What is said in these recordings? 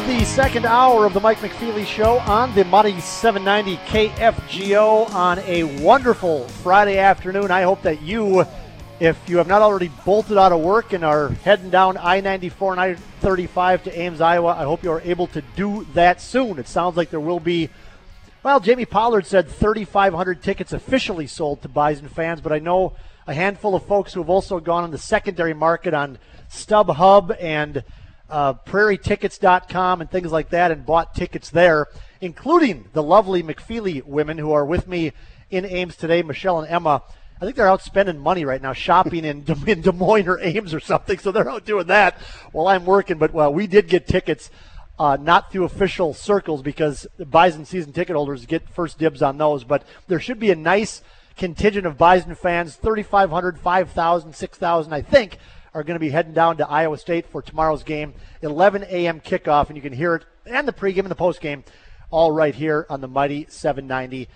the second hour of the Mike McFeely Show on the Money 790 KFGO on a wonderful Friday afternoon. I hope that you, if you have not already bolted out of work and are heading down I-94 and I-35 to Ames, Iowa, I hope you are able to do that soon. It sounds like there will be, well, Jamie Pollard said 3,500 tickets officially sold to Bison fans, but I know a handful of folks who have also gone on the secondary market on StubHub and prairietickets.com and things like that and bought tickets there, including the lovely McFeely women who are with me in Ames today, Michelle and Emma. I think they're out spending money right now shopping in Des Moines or Ames or something, so they're out doing that while I'm working. But we did get tickets, not through official circles because the Bison season ticket holders get first dibs on those. But there should be a nice contingent of Bison fans, 3,500, 5,000, 6,000, I think, are going to be heading down to Iowa State for tomorrow's game, 11 a.m. kickoff, and you can hear it and the pregame and the postgame all right here on the Mighty 790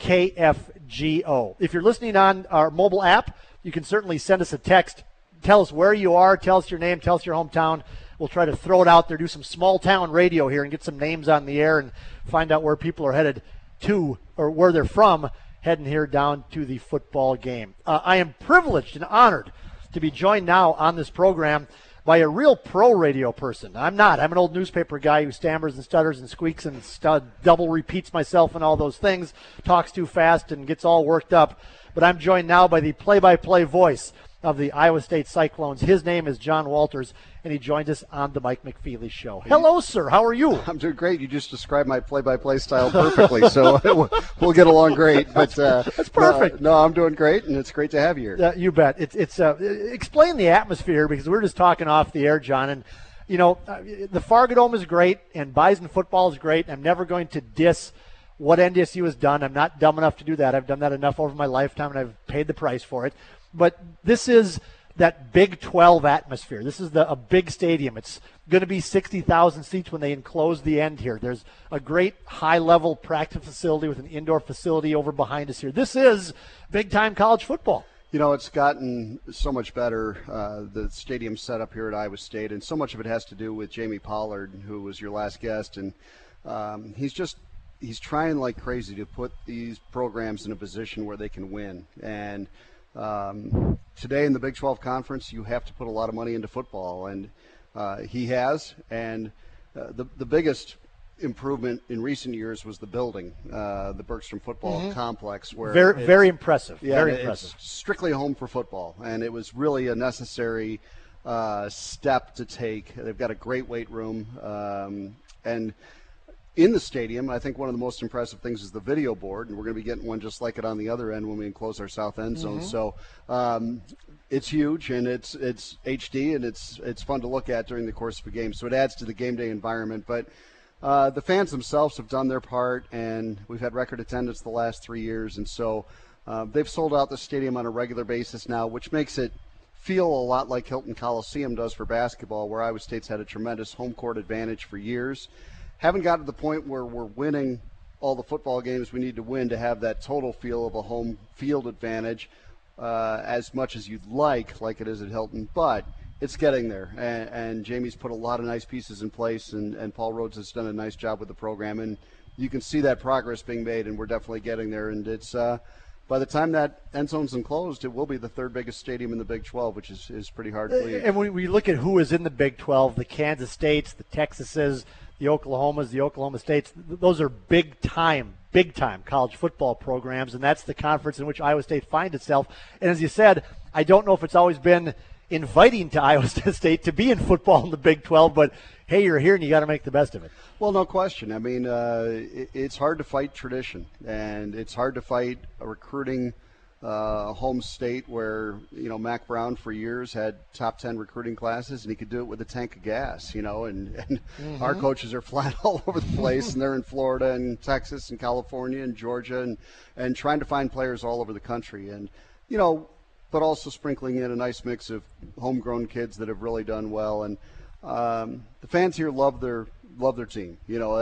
KFGO. If you're listening on our mobile app, you can certainly send us a text. Tell us where you are, tell us your name, tell us your hometown. We'll try to throw it out there, do some small town radio here and get some names on the air and find out where people are headed to or where they're from heading here down to the football game. I am privileged and honored to be joined now on this program by a real pro radio person. I'm not. I'm an old newspaper guy who stammers and stutters and squeaks and double repeats myself and all those things, talks too fast and gets all worked up. But I'm joined now by the play-by-play voice of the Iowa State Cyclones. His name is John Walters, and he joined us on the Mike McFeely Show. Hello, sir. How are you? I'm doing great. You just described my play-by-play style perfectly, so we'll get along great. But that's perfect. No, I'm doing great, and it's great to have you here. You bet. It's explain the atmosphere, because we're just talking off the air, John, and the Fargo Dome is great, and Bison football is great. I'm never going to diss what NDSU has done. I'm not dumb enough to do that. I've done that enough over my lifetime, and I've paid the price for it. But this is that Big 12 atmosphere. This is a big stadium. It's going to be 60,000 seats when they enclose the end here. There's a great high-level practice facility with an indoor facility over behind us here. This is big-time college football. You know, it's gotten so much better, the stadium set up here at Iowa State, and so much of it has to do with Jamie Pollard, who was your last guest. And he's trying like crazy to put these programs in a position where they can win. And today in the Big 12 Conference, you have to put a lot of money into football, and he has. And the biggest improvement in recent years was the building, the Bergstrom Football Complex, where very impressive. Yeah, very impressive. It's strictly home for football, and it was really a necessary step to take. They've got a great weight room, and in the stadium, I think one of the most impressive things is the video board, and we're going to be getting one just like it on the other end when we enclose our south end zone. So it's huge, and it's HD, and it's fun to look at during the course of a game. So it adds to the game day environment. But the fans themselves have done their part, and we've had record attendance the last 3 years. And so they've sold out the stadium on a regular basis now, which makes it feel a lot like Hilton Coliseum does for basketball, where Iowa State's had a tremendous home court advantage for years. Haven't got to the point where we're winning all the football games we need to win to have that total feel of a home field advantage as much as you'd like it is at Hilton, but it's getting there. And Jamie's put a lot of nice pieces in place, and Paul Rhodes has done a nice job with the program, and you can see that progress being made, and we're definitely getting there. And it's by the time that end zone's enclosed, it will be the third biggest stadium in the Big 12, which is pretty hard to believe. And when we look at who is in the Big 12, the Kansas States, the Texases, the Oklahomas, the Oklahoma States, those are big-time college football programs, and that's the conference in which Iowa State finds itself. And as you said, I don't know if it's always been inviting to Iowa State to be in football in the Big 12, but hey, you're here and you got to make the best of it. Well, no question. I mean, it's hard to fight tradition, and it's hard to fight a recruiting home state where, Mac Brown for years had top 10 recruiting classes, and he could do it with a tank of gas, and our coaches are flying all over the place, and they're in Florida and Texas and California and Georgia and trying to find players all over the country. And, but also sprinkling in a nice mix of homegrown kids that have really done well. And the fans here love their team,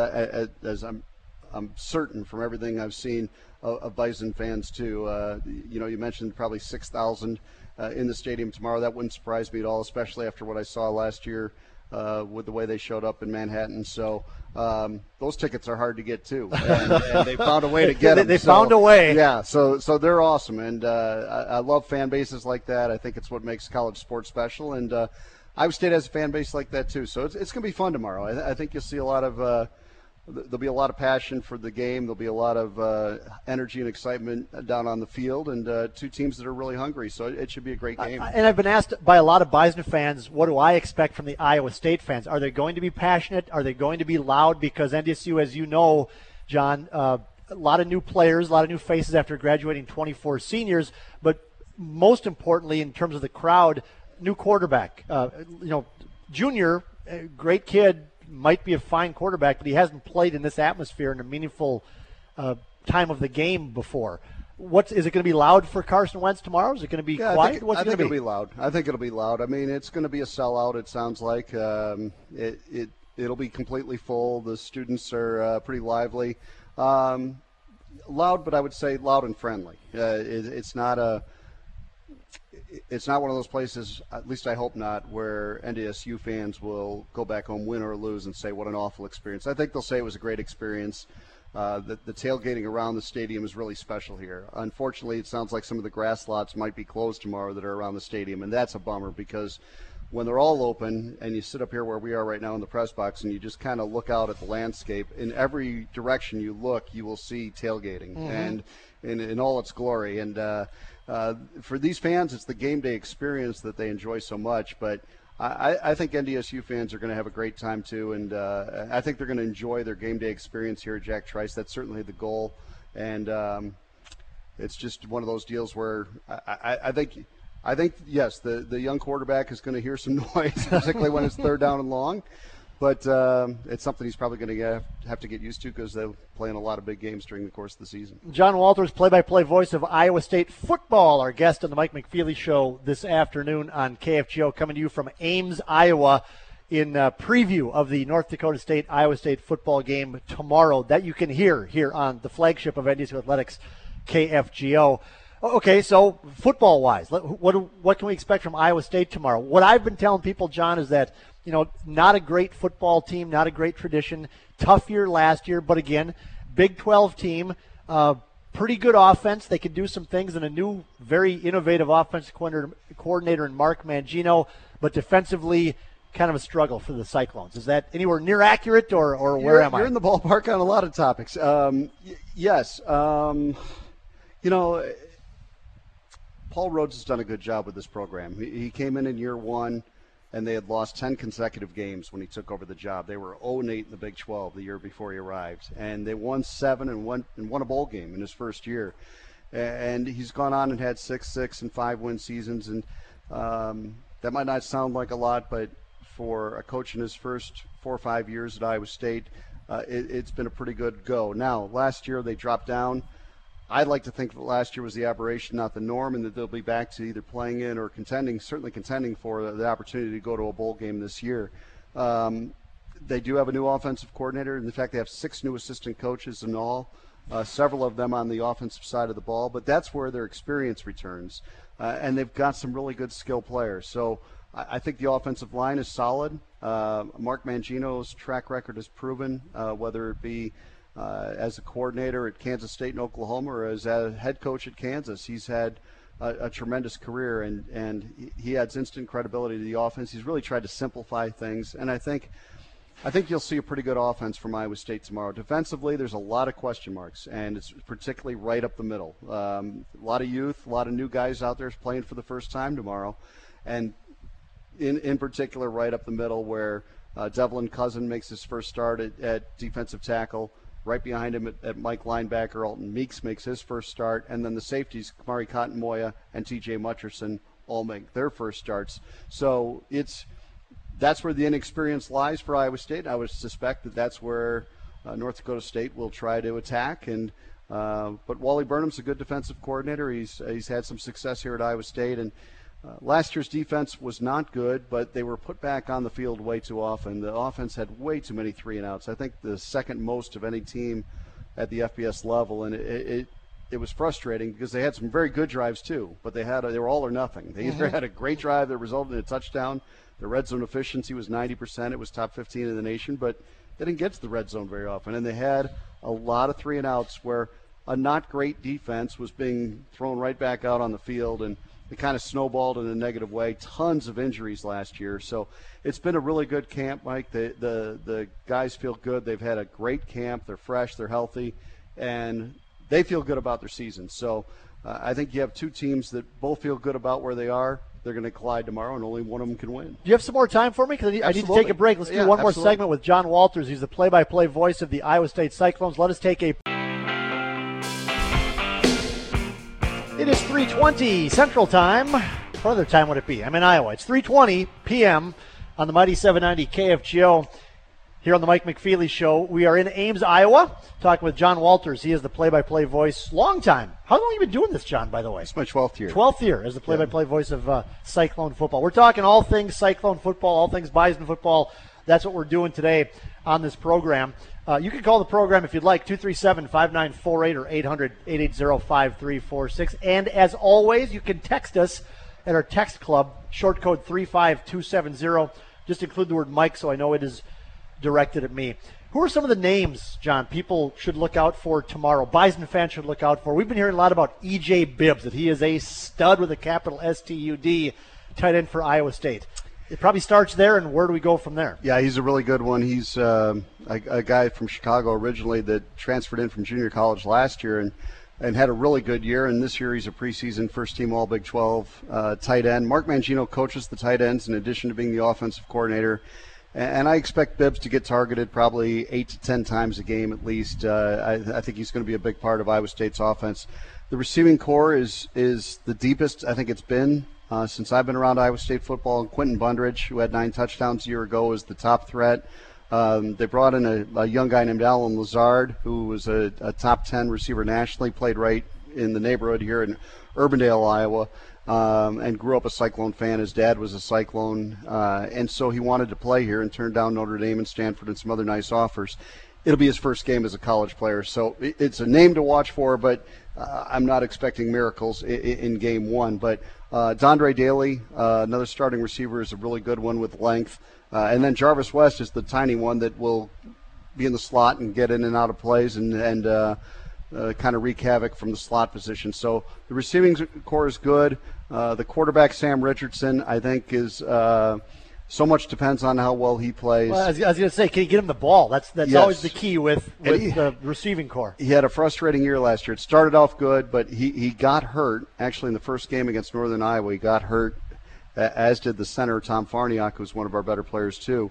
as I'm certain from everything I've seen of Bison fans too. You mentioned probably 6,000 in the stadium tomorrow. That wouldn't surprise me at all, especially after what I saw last year with the way they showed up in Manhattan. So those tickets are hard to get too, and they found a way to get them. They found a way. Yeah, so they're awesome, and I love fan bases like that. I think it's what makes college sports special, and Iowa State has a fan base like that too. So it's going to be fun tomorrow. I think you'll see a lot of. There'll be a lot of passion for the game. There'll be a lot of energy and excitement down on the field, and two teams that are really hungry. So it should be a great game. And I've been asked by a lot of Bison fans, what do I expect from the Iowa State fans? Are they going to be passionate? Are they going to be loud? Because NDSU, as you know, John, a lot of new players, a lot of new faces after graduating 24 seniors. But most importantly, in terms of the crowd, new quarterback. Junior, great kid. Might be a fine quarterback, but he hasn't played in this atmosphere in a meaningful time of the game before. Is it going to be loud for Carson Wentz tomorrow? Is it going to be quiet? I think it'll be loud. I think it'll be loud. I mean, it's going to be a sellout. It sounds like it'll be completely full. The students are pretty lively, loud, but I would say loud and friendly. It's not one of those places, at least I hope not, where NDSU fans will go back home, win or lose, and say what an awful experience. I think they'll say it was a great experience. The tailgating around the stadium is really special here. Unfortunately, it sounds like some of the grass lots might be closed tomorrow that are around the stadium, and that's a bummer because when they're all open and you sit up here where we are right now in the press box and you just kind of look out at the landscape, in every direction you look, you will see tailgating and in all its glory. And for these fans, it's the game day experience that they enjoy so much. But I think NDSU fans are going to have a great time too, and I think they're going to enjoy their game day experience here at Jack Trice. That's certainly the goal, and it's just one of those deals where I think yes, the young quarterback is going to hear some noise, particularly when it's third down and long. But it's something he's probably going to have to get used to because they'll play in a lot of big games during the course of the season. John Walters, play-by-play voice of Iowa State football, our guest on the Mike McFeely Show this afternoon on KFGO, coming to you from Ames, Iowa, in preview of the North Dakota State-Iowa State football game tomorrow that you can hear here on the flagship of NDSU Athletics, KFGO. Okay, so football-wise, what can we expect from Iowa State tomorrow? What I've been telling people, John, is that not a great football team, not a great tradition. Tough year last year, but again, Big 12 team, pretty good offense. They could do some things, and a new, very innovative offensive coordinator in Mark Mangino, but defensively, kind of a struggle for the Cyclones. Is that anywhere near accurate, or where am I? You're in the ballpark on a lot of topics. Yes. Paul Rhodes has done a good job with this program. He came in year one, and they had lost 10 consecutive games when he took over the job. They were 0-8 in the Big 12 the year before he arrived, and they won 7 and won a bowl game in his first year. And he's gone on and had 6 and 5 win seasons, and that might not sound like a lot, but for a coach in his first 4 or 5 years at Iowa State, it's been a pretty good go. Now, last year they dropped down. I'd like to think that last year was the aberration, not the norm, and that they'll be back to either playing in or certainly contending for the opportunity to go to a bowl game this year. They do have a new offensive coordinator. In fact, they have 6 new assistant coaches in all, several of them on the offensive side of the ball, but that's where their experience returns. And they've got some really good skill players. So I think the offensive line is solid. Mark Mangino's track record has proven, whether it be as a coordinator at Kansas State and Oklahoma or as a head coach at Kansas, he's had a tremendous career, and he adds instant credibility to the offense. He's really tried to simplify things, and I think you'll see a pretty good offense from Iowa State tomorrow. Defensively, there's a lot of question marks, and it's particularly right up the middle. A lot of youth, a lot of new guys out there playing for the first time tomorrow, and in particular right up the middle where Devlin Cousin makes his first start at defensive tackle. Right behind him at Mike linebacker, Alton Meeks makes his first start, and then the safeties, Kamari Cotton-Moya and T.J. Mutcherson, all make their first starts. So that's where the inexperience lies for Iowa State. I would suspect that's where North Dakota State will try to attack. But Wally Burnham's a good defensive coordinator. He's had some success here at Iowa State, and last year's defense was not good, but they were put back on the field way too often. The offense had way too many 3-and-outs. I think the second most of any team at the FBS level, and it was frustrating because they had some very good drives too, but they were all or nothing. They either had a great drive that resulted in a touchdown. The red zone efficiency was 90%. It was top 15 in the nation, but they didn't get to the red zone very often. And they had a lot of 3-and-outs where a not great defense was being thrown right back out on the field, and it kind of snowballed in a negative way. Tons of injuries last year. So it's been a really good camp, Mike. The guys feel good. They've had a great camp. They're fresh. They're healthy. And they feel good about their season. So I think you have two teams that both feel good about where they are. They're going to collide tomorrow, and only one of them can win. Do you have some more time for me? Because I need to take a break. Let's do one more segment with John Walters. He's the play-by-play voice of the Iowa State Cyclones. Let us take a... It is 3:20 Central Time. What other time would it be? I'm in Iowa. It's 3:20 p.m. on the Mighty 790 KFGO. Here on the Mike McFeely Show, we are in Ames, Iowa, talking with John Walters. He is the play-by-play voice. Long time. How long have you been doing this, John, by the way? It's my 12th year. 12th year as the play-by-play voice of Cyclone football. We're talking all things Cyclone football, all things Bison football. That's what we're doing today on this program. You can call the program if you'd like, 237-5948 or 800-880-5346. And as always, you can text us at our text club, short code 35270. Just include the word Mike so I know it is directed at me. Who are some of the names, John, people should look out for tomorrow? Bison fans should look out for. We've been hearing a lot about E.J. Bibbs, that he is a stud with a capital S-T-U-D, tight end for Iowa State. It probably starts there, and where do we go from there? Yeah, he's a really good one. He's a guy from Chicago originally that transferred in from junior college last year and had a really good year. And this year he's a preseason first-team All-Big 12 tight end. Mark Mangino coaches the tight ends in addition to being the offensive coordinator. And I expect Bibbs to get targeted probably 8 to 10 times a game at least. I think he's going to be a big part of Iowa State's offense. The receiving core is the deepest I think it's been since I've been around Iowa State football. Quentin Bundridge, who had 9 touchdowns a year ago, is the top threat. They brought in a young guy named Alan Lazard, who was a top 10 receiver nationally, played right in the neighborhood here in Urbandale, Iowa. And grew up a Cyclone fan. His dad was a Cyclone, and so he wanted to play here and turned down Notre Dame and Stanford and some other nice offers. It'll be his first game as a college player, so it's a name to watch for, but I'm not expecting miracles in game one. But Dondre Daly, another starting receiver, is a really good one with length. And then Jarvis West is the tiny one that will be in the slot and get in and out of plays and kind of wreak havoc from the slot position. So the receiving core is good. The quarterback, Sam Richardson, I think is so much depends on how well he plays. Well, I was going to say, can you get him the ball? That's yes. Always the key with the receiving core. He had a frustrating year last year. It started off good, but he got hurt. Actually, in the first game against Northern Iowa, he got hurt, as did the center, Tom Farniok, who's one of our better players too.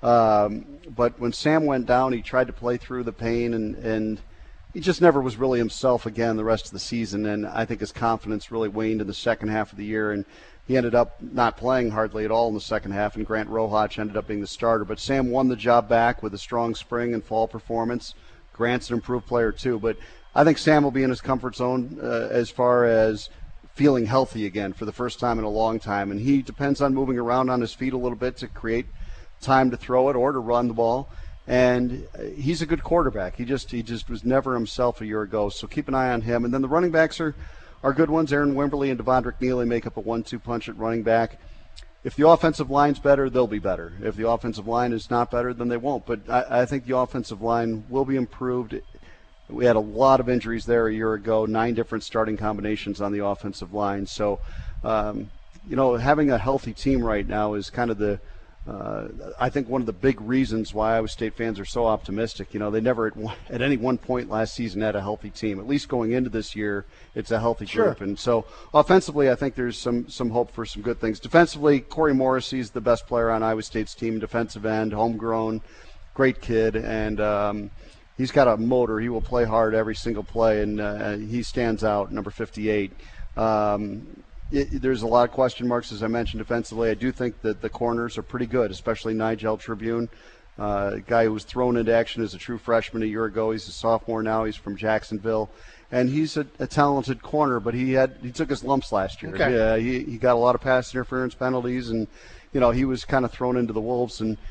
But when Sam went down, he tried to play through the pain, and he just never was really himself again the rest of the season, and I think his confidence really waned in the second half of the year, and he ended up not playing hardly at all in the second half, and Grant Rohach ended up being the starter. But Sam won the job back with a strong spring and fall performance. Grant's an improved player too, but I think Sam will be in his comfort zone as far as feeling healthy again for the first time in a long time, and he depends on moving around on his feet a little bit to create time to throw it or to run the ball. And he's a good quarterback. He just was never himself a year ago. So keep an eye on him. And then the running backs are good ones. Aaron Wimberly and Devondrick Neely make up a 1-2 punch at running back. If the offensive line's better, they'll be better. If the offensive line is not better, then they won't. But I think the offensive line will be improved. We had a lot of injuries there a year ago, 9 different starting combinations on the offensive line. So, having a healthy team right now is kind of I think one of the big reasons why Iowa State fans are so optimistic. They never at any one point last season had a healthy team. At least going into this year, it's a healthy group. Sure. And so offensively, I think there's some hope for some good things. Defensively, Corey Morrissey is the best player on Iowa State's team, defensive end, homegrown, great kid, and he's got a motor. He will play hard every single play, and he stands out, number 58. There's a lot of question marks, as I mentioned, defensively. I do think that the corners are pretty good, especially Nigel Tribune, a guy who was thrown into action as a true freshman a year ago. He's a sophomore now. He's from Jacksonville. And he's a talented corner, but he took his lumps last year. Okay. Yeah, he got a lot of pass interference penalties, and he was kind of thrown into the wolves. And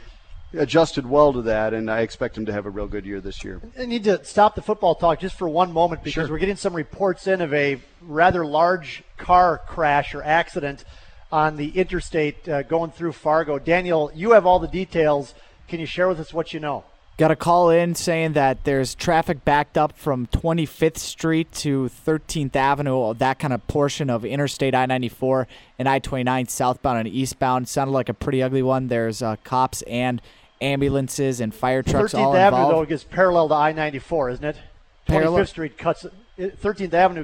adjusted well to that, and I expect him to have a real good year this year. I need to stop the football talk just for one moment because Sure. we're getting some reports in of a rather large car crash or accident on the interstate going through Fargo. Daniel, you have all the details. Can you share with us what you know? Got a call in saying that there's traffic backed up from 25th Street to 13th Avenue, that kind of portion of Interstate I-94 and I-29 southbound and eastbound. Sounded like a pretty ugly one. There's cops and ambulances and fire trucks 13th all Avenue, though, involved. is parallel to I-94, isn't it? 25th Street cuts 13th Avenue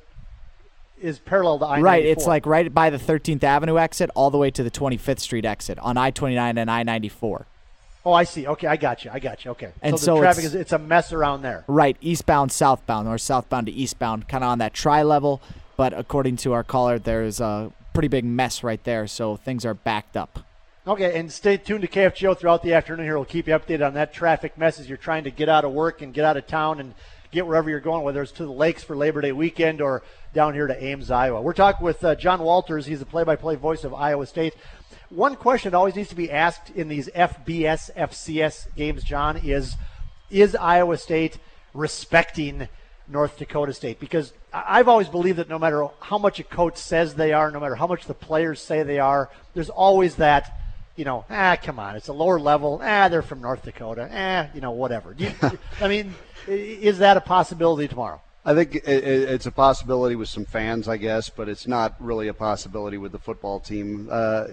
is parallel to I-94. Right, it's like right by the 13th Avenue exit all the way to the 25th Street exit on I-29 and I-94. Oh, I see. Okay, I got you. Okay. And so the so traffic it's- it's a mess around there. Right, eastbound, southbound, or southbound to eastbound, kind of on that tri-level. But according to our caller, there's a pretty big mess right there, so things are backed up. Okay, and stay tuned to KFGO throughout the afternoon here. We'll keep you updated on that traffic mess as you're trying to get out of work and get out of town and get wherever you're going, whether it's to the lakes for Labor Day weekend or down here to Ames, Iowa. We're talking with John Walters. He's the play-by-play voice of Iowa State. One question that always needs to be asked in these FBS, FCS games, John, is Iowa State respecting North Dakota State? Because I've always believed that no matter how much a coach says they are, no matter how much the players say they are, there's always that, come on, it's a lower level. They're from North Dakota. Whatever. I mean, is that a possibility tomorrow? I think it's a possibility with some fans, I guess, but it's not really a possibility with the football team.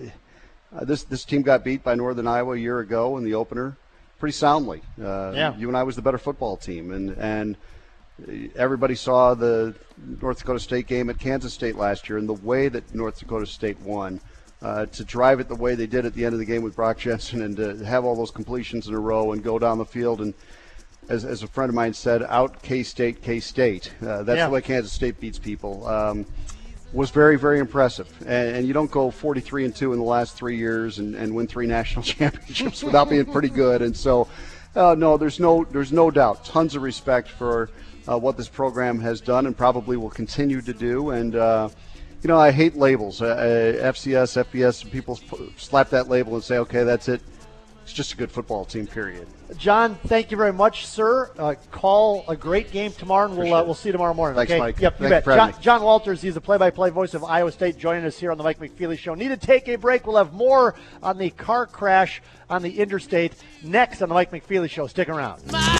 This team got beat by Northern Iowa a year ago in the opener pretty soundly. UNI was the better football team, and everybody saw the North Dakota State game at Kansas State last year and the way that North Dakota State won. To drive it the way they did at the end of the game with Brock Jensen and to have all those completions in a row and go down the field and, as a friend of mine said, out K-State, K-State. That's the way Kansas State beats people. Was very, very impressive. And you don't go 43-2 in the last 3 years and win 3 national championships without being pretty good. And so, no, there's no doubt. Tons of respect for what this program has done and probably will continue to do. And, I hate labels. FCS, FBS, people slap that label and say, okay, that's it. It's just a good football team, period. John, thank you very much, sir. Call a great game tomorrow, and we'll see you tomorrow morning. Thanks, okay? Mike. Yep, you Thank bet. you for having me. John Walters, he's the play-by-play voice of Iowa State, joining us here on the Mike McFeely Show. Need to take a break. We'll have more on the car crash on the interstate next on the Mike McFeely Show. Stick around.